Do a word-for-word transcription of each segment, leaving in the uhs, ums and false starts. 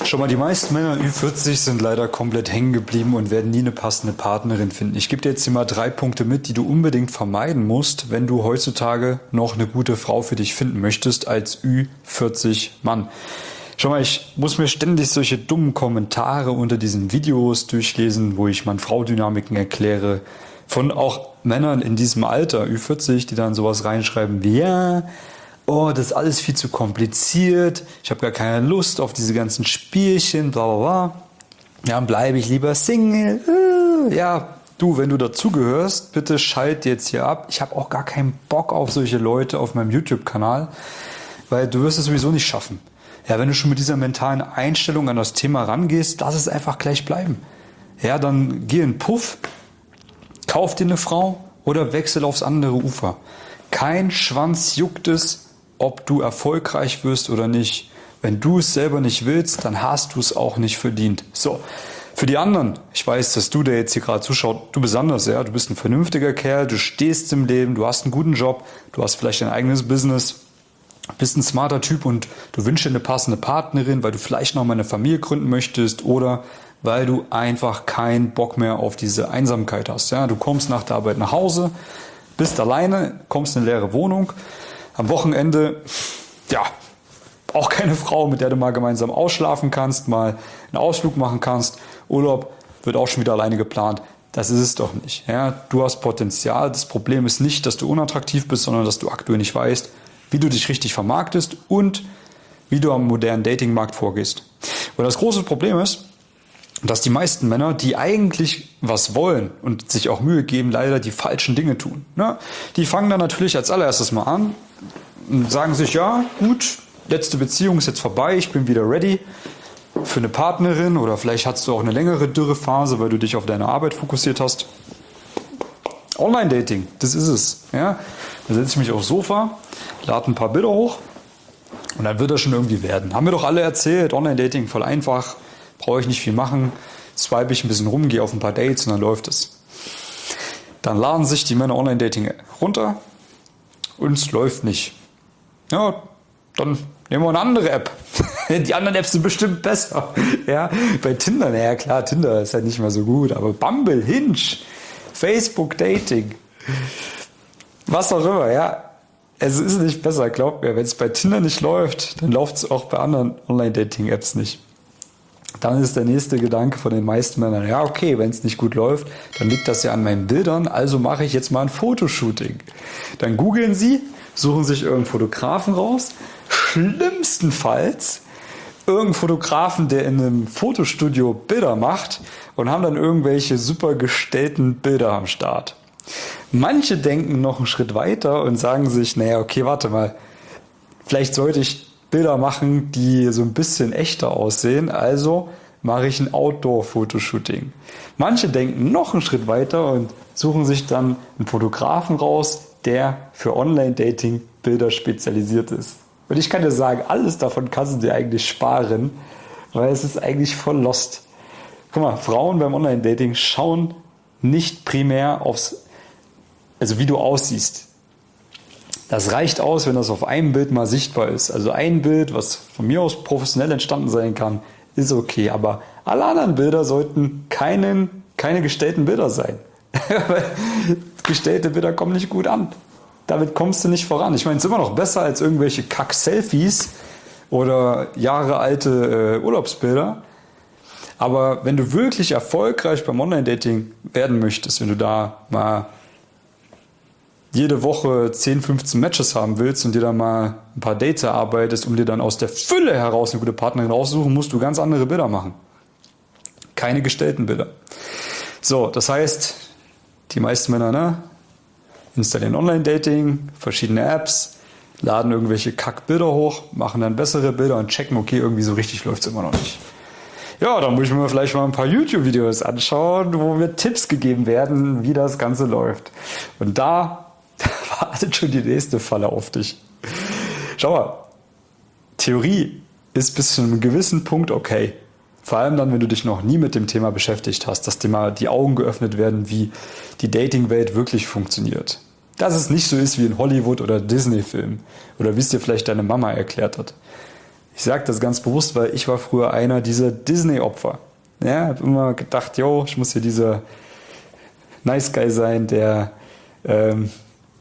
Schon mal, die meisten Männer Ü vierzig sind leider komplett hängen geblieben und werden nie eine passende Partnerin finden. Ich gebe dir jetzt hier mal drei Punkte mit, die du unbedingt vermeiden musst, wenn du heutzutage noch eine gute Frau für dich finden möchtest als Ü vierzig Mann. Schau mal, ich muss mir ständig solche dummen Kommentare unter diesen Videos durchlesen, wo ich Mann-Frau-Dynamiken erkläre, von auch Männern in diesem Alter, Ü vierzig, die dann sowas reinschreiben wie, ja, oh, das ist alles viel zu kompliziert, ich habe gar keine Lust auf diese ganzen Spielchen, bla bla bla. Ja, dann bleibe ich lieber Single. Ja, du, wenn du dazugehörst, bitte schalt jetzt hier ab. Ich habe auch gar keinen Bock auf solche Leute auf meinem YouTube-Kanal, weil du wirst es sowieso nicht schaffen. Ja, wenn du schon mit dieser mentalen Einstellung an das Thema rangehst, lass es einfach gleich bleiben. Ja, dann geh in den Puff, kauf dir eine Frau oder wechsel aufs andere Ufer. Kein Schwanz juckt es, ob du erfolgreich wirst oder nicht. Wenn du es selber nicht willst, dann hast du es auch nicht verdient. So, für die anderen, ich weiß, dass du, der jetzt hier gerade zuschaut, du bist anders, ja, du bist ein vernünftiger Kerl, du stehst im Leben, du hast einen guten Job, du hast vielleicht dein eigenes Business, bist ein smarter Typ und du wünschst dir eine passende Partnerin, weil du vielleicht noch mal eine Familie gründen möchtest oder weil du einfach keinen Bock mehr auf diese Einsamkeit hast. Ja, du kommst nach der Arbeit nach Hause, bist alleine, kommst in eine leere Wohnung, am Wochenende, ja, auch keine Frau, mit der du mal gemeinsam ausschlafen kannst, mal einen Ausflug machen kannst, Urlaub wird auch schon wieder alleine geplant. Das ist es doch nicht. Ja, du hast Potenzial. Das Problem ist nicht, dass du unattraktiv bist, sondern dass du aktuell nicht weißt, wie du dich richtig vermarktest und wie du am modernen Datingmarkt vorgehst. Und das große Problem ist, dass die meisten Männer, die eigentlich was wollen und sich auch Mühe geben, leider die falschen Dinge tun. Ne? Die fangen dann natürlich als allererstes mal an und sagen sich, ja gut, letzte Beziehung ist jetzt vorbei, ich bin wieder ready für eine Partnerin oder vielleicht hast du auch eine längere Dürrephase, weil du dich auf deine Arbeit fokussiert hast. Online-Dating, das ist es. Ja? Da setze ich mich aufs Sofa, lade ein paar Bilder hoch und dann wird das schon irgendwie werden. Haben wir doch alle erzählt, Online-Dating voll einfach, brauche ich nicht viel machen, swipe ich ein bisschen rum, gehe auf ein paar Dates und dann läuft es. Dann laden sich die Männer Online-Dating runter und es läuft nicht. Ja, dann nehmen wir eine andere App. Die anderen Apps sind bestimmt besser. Ja, bei Tinder, naja klar, Tinder ist halt nicht mehr so gut, aber Bumble, Hinge, Facebook Dating, was auch immer, ja. Es ist nicht besser, glaubt mir. Wenn es bei Tinder nicht läuft, dann läuft es auch bei anderen Online-Dating-Apps nicht. Dann ist der nächste Gedanke von den meisten Männern, ja okay, wenn es nicht gut läuft, dann liegt das ja an meinen Bildern, also mache ich jetzt mal ein Fotoshooting. Dann googeln sie, suchen sich irgendeinen Fotografen raus, schlimmstenfalls irgendeinen Fotografen, der in einem Fotostudio Bilder macht und haben dann irgendwelche super gestellten Bilder am Start. Manche denken noch einen Schritt weiter und sagen sich, naja, okay, warte mal, vielleicht sollte ich Bilder machen, die so ein bisschen echter aussehen, also mache ich ein Outdoor-Fotoshooting. Manche denken noch einen Schritt weiter und suchen sich dann einen Fotografen raus, der für Online-Dating-Bilder spezialisiert ist. Und ich kann dir sagen, alles davon kannst du dir eigentlich sparen, weil es ist eigentlich voll lost. Guck mal, Frauen beim Online-Dating schauen nicht primär aufs, also wie du aussiehst. Das reicht aus, wenn das auf einem Bild mal sichtbar ist. Also ein Bild, was von mir aus professionell entstanden sein kann, ist okay. Aber alle anderen Bilder sollten keinen, keine gestellten Bilder sein. Gestellte Bilder kommen nicht gut an. Damit kommst du nicht voran. Ich meine, es ist immer noch besser als irgendwelche Kack-Selfies oder jahrealte äh, Urlaubsbilder. Aber wenn du wirklich erfolgreich beim Online-Dating werden möchtest, wenn du da mal jede Woche zehn, fünfzehn Matches haben willst und dir dann mal ein paar Dates erarbeitest, um dir dann aus der Fülle heraus eine gute Partnerin raussuchen, musst du ganz andere Bilder machen. Keine gestellten Bilder. So, das heißt, die meisten Männer, ne, installieren Online-Dating, verschiedene Apps, laden irgendwelche Kackbilder hoch, machen dann bessere Bilder und checken, okay, irgendwie so richtig läuft es immer noch nicht. Ja, dann muss ich mir vielleicht mal ein paar YouTube-Videos anschauen, wo mir Tipps gegeben werden, wie das Ganze läuft. Und da wartet schon die nächste Falle auf dich. Schau mal, Theorie ist bis zu einem gewissen Punkt okay. Vor allem dann, wenn du dich noch nie mit dem Thema beschäftigt hast, dass dir mal die Augen geöffnet werden, wie die Dating-Welt wirklich funktioniert. Dass es nicht so ist wie in Hollywood- oder Disney-Filmen oder wie es dir vielleicht deine Mama erklärt hat. Ich sage das ganz bewusst, weil ich war früher einer dieser Disney-Opfer. Ja, habe immer gedacht, yo, ich muss hier dieser Nice Guy sein, der ähm,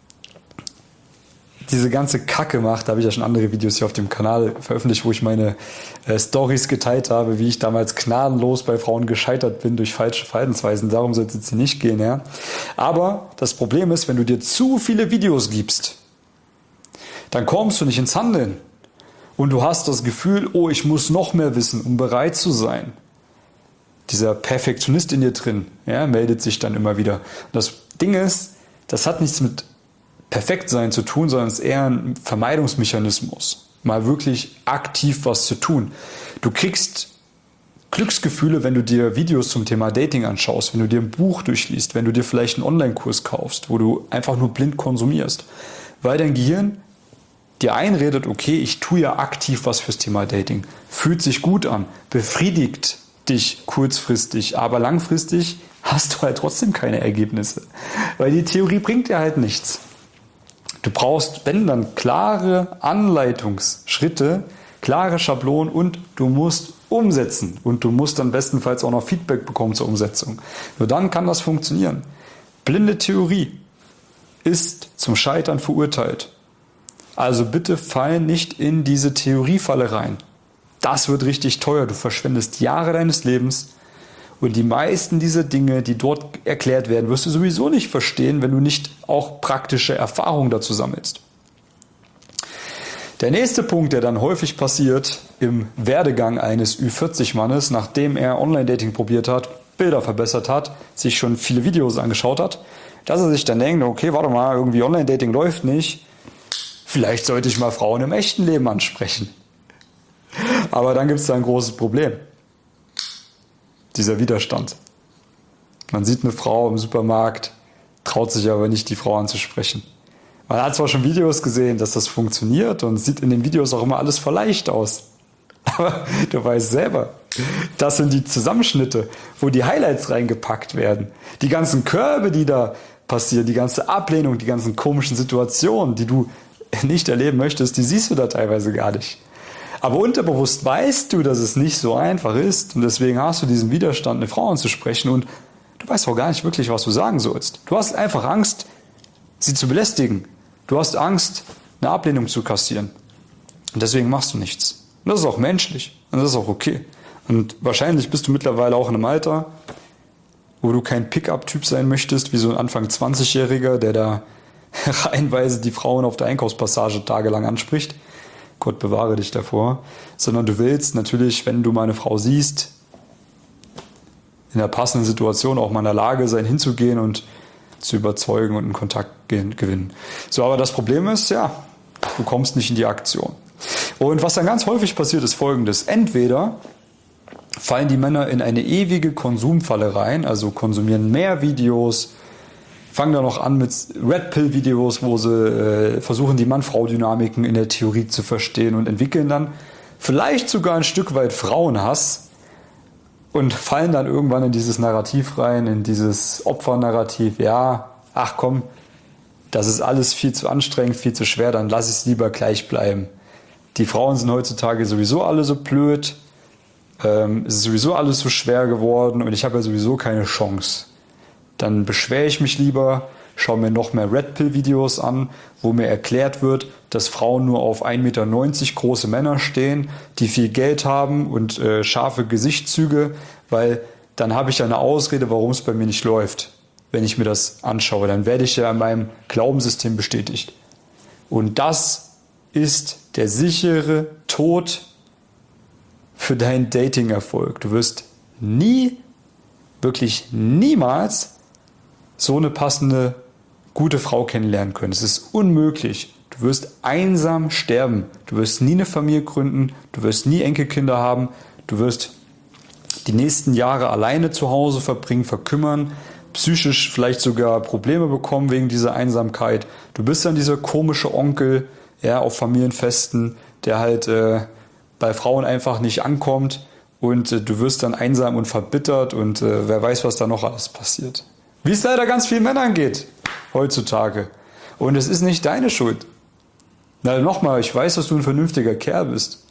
diese ganze Kacke macht. Da habe ich ja schon andere Videos hier auf dem Kanal veröffentlicht, wo ich meine äh, Stories geteilt habe, wie ich damals gnadenlos bei Frauen gescheitert bin durch falsche Verhaltensweisen. Darum soll es jetzt hier nicht gehen. Ja? Aber das Problem ist, wenn du dir zu viele Videos gibst, dann kommst du nicht ins Handeln. Und du hast das Gefühl, oh, ich muss noch mehr wissen, um bereit zu sein. Dieser Perfektionist in dir drin, ja, meldet sich dann immer wieder. Und das Ding ist, das hat nichts mit Perfektsein zu tun, sondern es ist eher ein Vermeidungsmechanismus. Mal wirklich aktiv was zu tun. Du kriegst Glücksgefühle, wenn du dir Videos zum Thema Dating anschaust, wenn du dir ein Buch durchliest, wenn du dir vielleicht einen Online-Kurs kaufst, wo du einfach nur blind konsumierst. Weil dein Gehirn dir einredet, okay, ich tue ja aktiv was fürs Thema Dating. Fühlt sich gut an, befriedigt dich kurzfristig, aber langfristig hast du halt trotzdem keine Ergebnisse. Weil die Theorie bringt dir halt nichts. Du brauchst, wenn dann, klare Anleitungsschritte, klare Schablonen und du musst umsetzen. Und du musst dann bestenfalls auch noch Feedback bekommen zur Umsetzung. Nur dann kann das funktionieren. Blinde Theorie ist zum Scheitern verurteilt. Also bitte fall nicht in diese Theoriefalle rein. Das wird richtig teuer. Du verschwendest Jahre deines Lebens und die meisten dieser Dinge, die dort erklärt werden, wirst du sowieso nicht verstehen, wenn du nicht auch praktische Erfahrungen dazu sammelst. Der nächste Punkt, der dann häufig passiert im Werdegang eines Ü vierzig Mannes, nachdem er Online-Dating probiert hat, Bilder verbessert hat, sich schon viele Videos angeschaut hat, dass er sich dann denkt, okay, warte mal, irgendwie Online-Dating läuft nicht, vielleicht sollte ich mal Frauen im echten Leben ansprechen. Aber dann gibt es da ein großes Problem. Dieser Widerstand. Man sieht eine Frau im Supermarkt, traut sich aber nicht, die Frau anzusprechen. Man hat zwar schon Videos gesehen, dass das funktioniert und sieht in den Videos auch immer alles voll leicht aus. Aber du weißt selber, das sind die Zusammenschnitte, wo die Highlights reingepackt werden. Die ganzen Körbe, die da passieren, die ganze Ablehnung, die ganzen komischen Situationen, die du nicht erleben möchtest, die siehst du da teilweise gar nicht. Aber unterbewusst weißt du, dass es nicht so einfach ist und deswegen hast du diesen Widerstand, eine Frau anzusprechen und du weißt auch gar nicht wirklich, was du sagen sollst. Du hast einfach Angst, sie zu belästigen. Du hast Angst, eine Ablehnung zu kassieren. Und deswegen machst du nichts. Und das ist auch menschlich und das ist auch okay. Und wahrscheinlich bist du mittlerweile auch in einem Alter, wo du kein Pick-up-Typ sein möchtest, wie so ein Anfang zwanzigjähriger, der da reihenweise die Frauen auf der Einkaufspassage tagelang anspricht. Gott bewahre dich davor. Sondern du willst natürlich, wenn du mal eine Frau siehst, in der passenden Situation auch mal in der Lage sein, hinzugehen und zu überzeugen und einen Kontakt gewinnen. So, aber das Problem ist, ja, du kommst nicht in die Aktion. Und was dann ganz häufig passiert, ist Folgendes. Entweder fallen die Männer in eine ewige Konsumfalle rein, also konsumieren mehr Videos, fangen dann noch an mit Red Pill Videos, wo sie äh, versuchen, die Mann-Frau-Dynamiken in der Theorie zu verstehen und entwickeln dann vielleicht sogar ein Stück weit Frauenhass und fallen dann irgendwann in dieses Narrativ rein, in dieses Opfernarrativ. Ja, ach komm, das ist alles viel zu anstrengend, viel zu schwer, dann lass ich es lieber gleich bleiben. Die Frauen sind heutzutage sowieso alle so blöd, ähm, es ist sowieso alles so schwer geworden und ich habe ja sowieso keine Chance. Dann beschwere ich mich lieber, schaue mir noch mehr Red Pill Videos an, wo mir erklärt wird, dass Frauen nur auf ein Meter neunzig große Männer stehen, die viel Geld haben und äh, scharfe Gesichtszüge, weil dann habe ich ja eine Ausrede, warum es bei mir nicht läuft. Wenn ich mir das anschaue, dann werde ich ja in meinem Glaubenssystem bestätigt. Und das ist der sichere Tod für deinen Dating-Erfolg. Du wirst nie, wirklich niemals so eine passende, gute Frau kennenlernen können. Es ist unmöglich. Du wirst einsam sterben. Du wirst nie eine Familie gründen. Du wirst nie Enkelkinder haben. Du wirst die nächsten Jahre alleine zu Hause verbringen, verkümmern, psychisch vielleicht sogar Probleme bekommen wegen dieser Einsamkeit. Du bist dann dieser komische Onkel, ja, auf Familienfesten, der halt äh, bei Frauen einfach nicht ankommt und äh, du wirst dann einsam und verbittert und äh, wer weiß, was da noch alles passiert. Wie es leider ganz vielen Männern geht heutzutage. Und es ist nicht deine Schuld. Na, nochmal, ich weiß, dass du ein vernünftiger Kerl bist.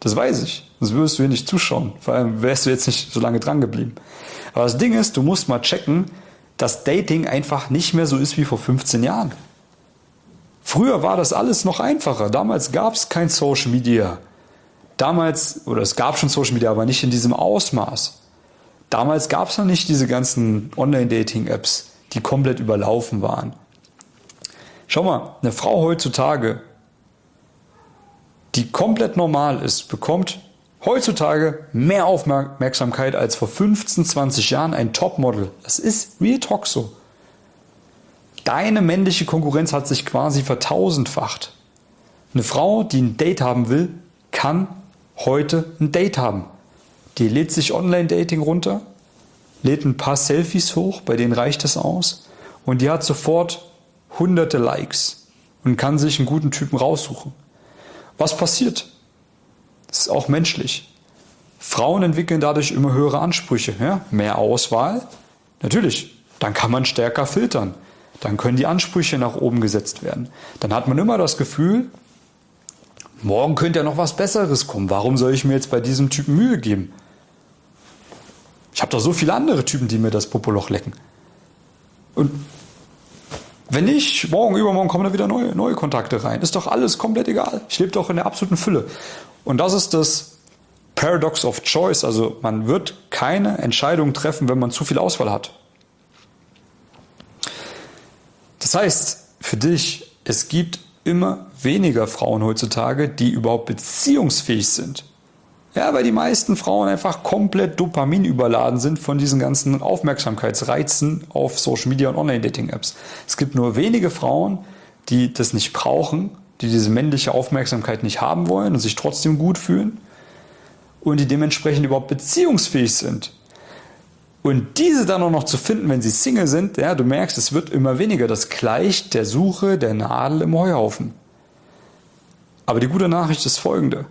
Das weiß ich. Sonst würdest du hier nicht zuschauen. Vor allem wärst du jetzt nicht so lange dran geblieben. Aber das Ding ist, du musst mal checken, dass Dating einfach nicht mehr so ist wie vor fünfzehn Jahren. Früher war das alles noch einfacher. Damals gab es kein Social Media. Damals, oder es gab schon Social Media, aber nicht in diesem Ausmaß. Damals gab es noch nicht diese ganzen Online-Dating-Apps, die komplett überlaufen waren. Schau mal, eine Frau heutzutage, die komplett normal ist, bekommt heutzutage mehr Aufmerksamkeit als vor fünfzehn, zwanzig Jahren ein Topmodel. Das ist Real Talk so. Deine männliche Konkurrenz hat sich quasi vertausendfacht. Eine Frau, die ein Date haben will, kann heute ein Date haben. Die lädt sich Online-Dating runter, lädt ein paar Selfies hoch, bei denen reicht es aus, und die hat sofort hunderte Likes und kann sich einen guten Typen raussuchen. Was passiert? Das ist auch menschlich. Frauen entwickeln dadurch immer höhere Ansprüche. Ja? Mehr Auswahl? Natürlich. Dann kann man stärker filtern. Dann können die Ansprüche nach oben gesetzt werden. Dann hat man immer das Gefühl, morgen könnte ja noch was Besseres kommen. Warum soll ich mir jetzt bei diesem Typen Mühe geben? Ich habe doch so viele andere Typen, die mir das Popoloch lecken. Und wenn nicht, morgen, übermorgen kommen da wieder neue, neue Kontakte rein. Ist doch alles komplett egal. Ich lebe doch in der absoluten Fülle. Und das ist das Paradox of Choice. Also man wird keine Entscheidung treffen, wenn man zu viel Auswahl hat. Das heißt, für dich, es gibt immer weniger Frauen heutzutage, die überhaupt beziehungsfähig sind. Ja, weil die meisten Frauen einfach komplett Dopamin überladen sind von diesen ganzen Aufmerksamkeitsreizen auf Social Media und Online-Dating-Apps. Es gibt nur wenige Frauen, die das nicht brauchen, die diese männliche Aufmerksamkeit nicht haben wollen und sich trotzdem gut fühlen und die dementsprechend überhaupt beziehungsfähig sind. Und diese dann auch noch zu finden, wenn sie Single sind, ja, du merkst, es wird immer weniger. Das gleicht der Suche der Nadel im Heuhaufen. Aber die gute Nachricht ist folgende.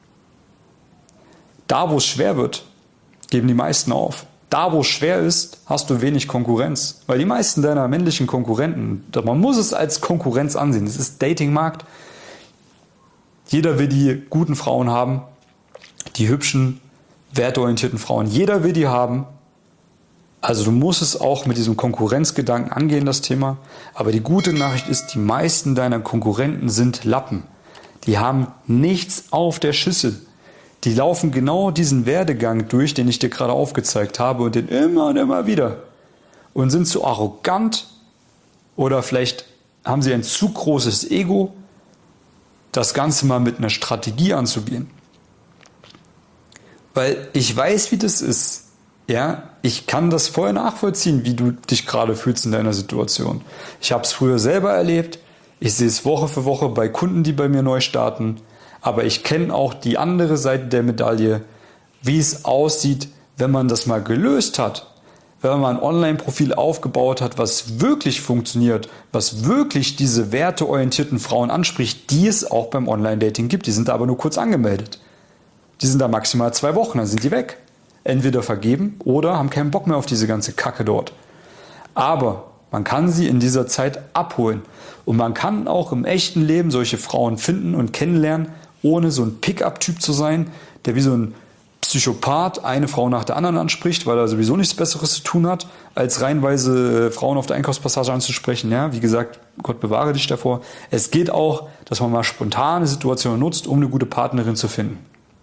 Da, wo es schwer wird, geben die meisten auf. Da, wo es schwer ist, hast du wenig Konkurrenz. Weil die meisten deiner männlichen Konkurrenten, man muss es als Konkurrenz ansehen. Es ist Datingmarkt. Jeder will die guten Frauen haben, die hübschen, werteorientierten Frauen. Jeder will die haben. Also du musst es auch mit diesem Konkurrenzgedanken angehen, das Thema. Aber die gute Nachricht ist, die meisten deiner Konkurrenten sind Lappen. Die haben nichts auf der Schüssel. Die laufen genau diesen Werdegang durch, den ich dir gerade aufgezeigt habe und den immer und immer wieder. Und sind zu arrogant oder vielleicht haben sie ein zu großes Ego, das Ganze mal mit einer Strategie anzugehen. Weil ich weiß, wie das ist. Ja, ich kann das voll nachvollziehen, wie du dich gerade fühlst in deiner Situation. Ich habe es früher selber erlebt. Ich sehe es Woche für Woche bei Kunden, die bei mir neu starten. Aber ich kenne auch die andere Seite der Medaille, wie es aussieht, wenn man das mal gelöst hat. Wenn man ein Online-Profil aufgebaut hat, was wirklich funktioniert, was wirklich diese werteorientierten Frauen anspricht, die es auch beim Online-Dating gibt. Die sind da aber nur kurz angemeldet. Die sind da maximal zwei Wochen, dann sind die weg. Entweder vergeben oder haben keinen Bock mehr auf diese ganze Kacke dort. Aber man kann sie in dieser Zeit abholen. Und man kann auch im echten Leben solche Frauen finden und kennenlernen, ohne so ein Pick-up-Typ zu sein, der wie so ein Psychopath eine Frau nach der anderen anspricht, weil er sowieso nichts Besseres zu tun hat, als reihenweise Frauen auf der Einkaufspassage anzusprechen. Ja, wie gesagt, Gott bewahre dich davor. Es geht auch, dass man mal spontane Situationen nutzt, um eine gute Partnerin zu finden.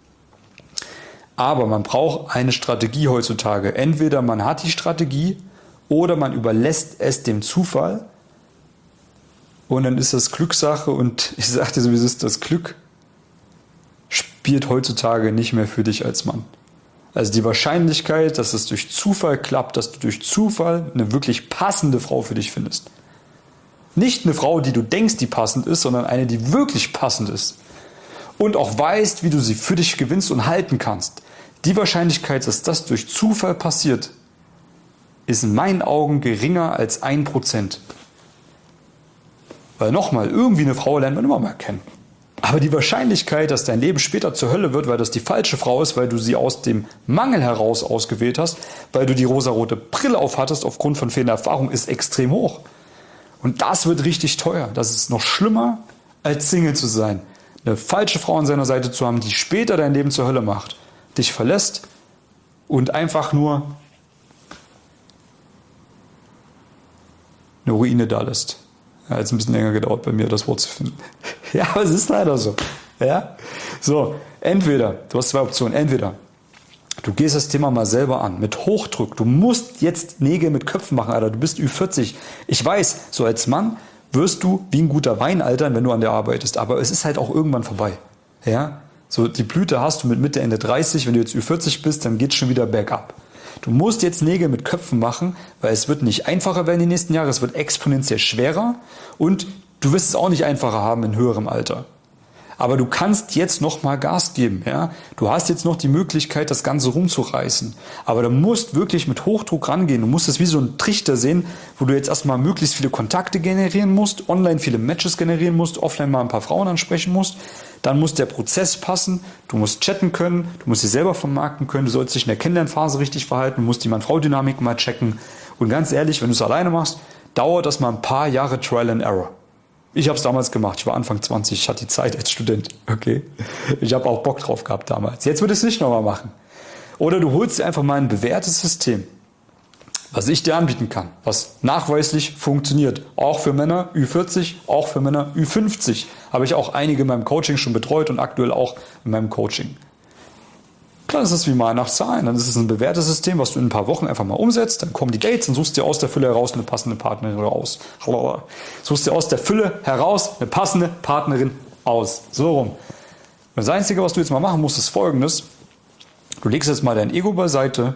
Aber man braucht eine Strategie heutzutage. Entweder man hat die Strategie oder man überlässt es dem Zufall und dann ist das Glückssache und ich sagte sowieso, ist das Glück spielt heutzutage nicht mehr für dich als Mann. Also die Wahrscheinlichkeit, dass es durch Zufall klappt, dass du durch Zufall eine wirklich passende Frau für dich findest. Nicht eine Frau, die du denkst, die passend ist, sondern eine, die wirklich passend ist. Und auch weißt, wie du sie für dich gewinnst und halten kannst. Die Wahrscheinlichkeit, dass das durch Zufall passiert, ist in meinen Augen geringer als ein Prozent. Weil nochmal, irgendwie eine Frau lernt man immer mal kennen. Aber die Wahrscheinlichkeit, dass dein Leben später zur Hölle wird, weil das die falsche Frau ist, weil du sie aus dem Mangel heraus ausgewählt hast, weil du die rosarote Brille aufhattest aufgrund von fehlender Erfahrung, ist extrem hoch. Und das wird richtig teuer. Das ist noch schlimmer, als Single zu sein. eine falsche Frau an seiner Seite zu haben, die später dein Leben zur Hölle macht, dich verlässt und einfach nur eine Ruine da lässt. Ja, jetzt ein bisschen länger gedauert bei mir, das Wort zu finden. Ja, aber es ist leider so. Ja? So, entweder, du hast zwei Optionen, entweder du gehst das Thema mal selber an, mit Hochdruck. Du musst jetzt Nägel mit Köpfen machen, Alter. Du bist Ü vierzig. Ich weiß, so als Mann wirst du wie ein guter Wein altern, wenn du an der arbeitest. Aber es ist halt auch irgendwann vorbei. Ja? So, die Blüte hast du mit Mitte, Ende dreißig. Wenn du jetzt Ü vierzig bist, dann geht es schon wieder bergab. Du musst jetzt Nägel mit Köpfen machen, weil es wird nicht einfacher werden die nächsten Jahre. Es wird exponentiell schwerer. Und du wirst es auch nicht einfacher haben in höherem Alter. Aber du kannst jetzt noch mal Gas geben. Ja? Du hast jetzt noch die Möglichkeit, das Ganze rumzureißen. Aber du musst wirklich mit Hochdruck rangehen. Du musst es wie so ein Trichter sehen, wo du jetzt erstmal möglichst viele Kontakte generieren musst, online viele Matches generieren musst, offline mal ein paar Frauen ansprechen musst. Dann muss der Prozess passen. Du musst chatten können, du musst dich selber vermarkten können, du sollst dich in der Kennenlernphase richtig verhalten, du musst die Mann-Frau-Dynamik mal checken. Und ganz ehrlich, wenn du es alleine machst, dauert das mal ein paar Jahre Trial and Error. Ich habe es damals gemacht. Ich war Anfang zwanzig. Ich hatte die Zeit als Student. Okay. Ich habe auch Bock drauf gehabt damals. Jetzt würde ich es nicht nochmal machen. Oder du holst dir einfach mal ein bewährtes System, was ich dir anbieten kann, was nachweislich funktioniert. Auch für Männer Ü vierzig, auch für Männer Ü fünfzig. Habe ich auch einige in meinem Coaching schon betreut und aktuell auch in meinem Coaching. Klar, das ist wie mal nach Zahlen. Dann ist es ein bewährtes System, was du in ein paar Wochen einfach mal umsetzt. Dann kommen die Dates, dann suchst du dir aus der Fülle heraus eine passende Partnerin raus. Suchst dir aus der Fülle heraus eine passende Partnerin aus. So rum. Und das Einzige, was du jetzt mal machen musst, ist Folgendes. Du legst jetzt mal dein Ego beiseite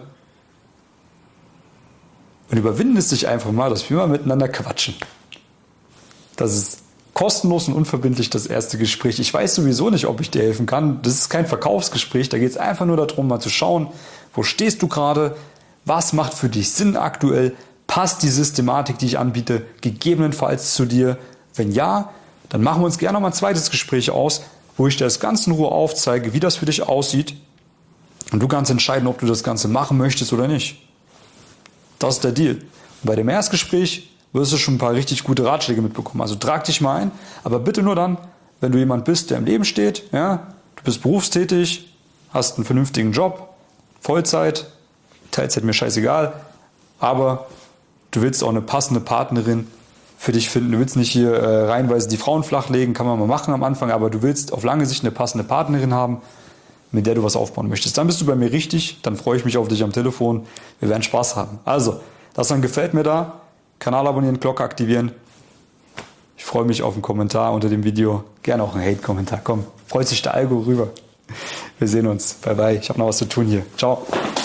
und überwindest dich einfach mal, dass wir mal miteinander quatschen. Das ist kostenlos und unverbindlich das erste Gespräch. Ich weiß sowieso nicht, ob ich dir helfen kann. Das ist kein Verkaufsgespräch. Da geht es einfach nur darum, mal zu schauen, wo stehst du gerade, was macht für dich Sinn aktuell, passt die Systematik, die ich anbiete, gegebenenfalls zu dir. Wenn ja, dann machen wir uns gerne noch mal ein zweites Gespräch aus, wo ich dir das Ganze in Ruhe aufzeige, wie das für dich aussieht. Und du kannst entscheiden, ob du das Ganze machen möchtest oder nicht. Das ist der Deal. Und bei dem Erstgespräch wirst du schon ein paar richtig gute Ratschläge mitbekommen. Also trag dich mal ein, aber bitte nur dann, wenn du jemand bist, der im Leben steht, ja, du bist berufstätig, hast einen vernünftigen Job, Vollzeit, Teilzeit mir scheißegal, aber du willst auch eine passende Partnerin für dich finden. Du willst nicht hier äh, reihenweise die Frauen flachlegen, kann man mal machen am Anfang, aber du willst auf lange Sicht eine passende Partnerin haben, mit der du was aufbauen möchtest. Dann bist du bei mir richtig, dann freue ich mich auf dich am Telefon, wir werden Spaß haben. Also, das dann gefällt mir da. Kanal abonnieren, Glocke aktivieren. Ich freue mich auf einen Kommentar unter dem Video. Gerne auch einen Hate-Kommentar. Komm, freut sich der Algo rüber. Wir sehen uns. Bye bye. Ich habe noch was zu tun hier. Ciao.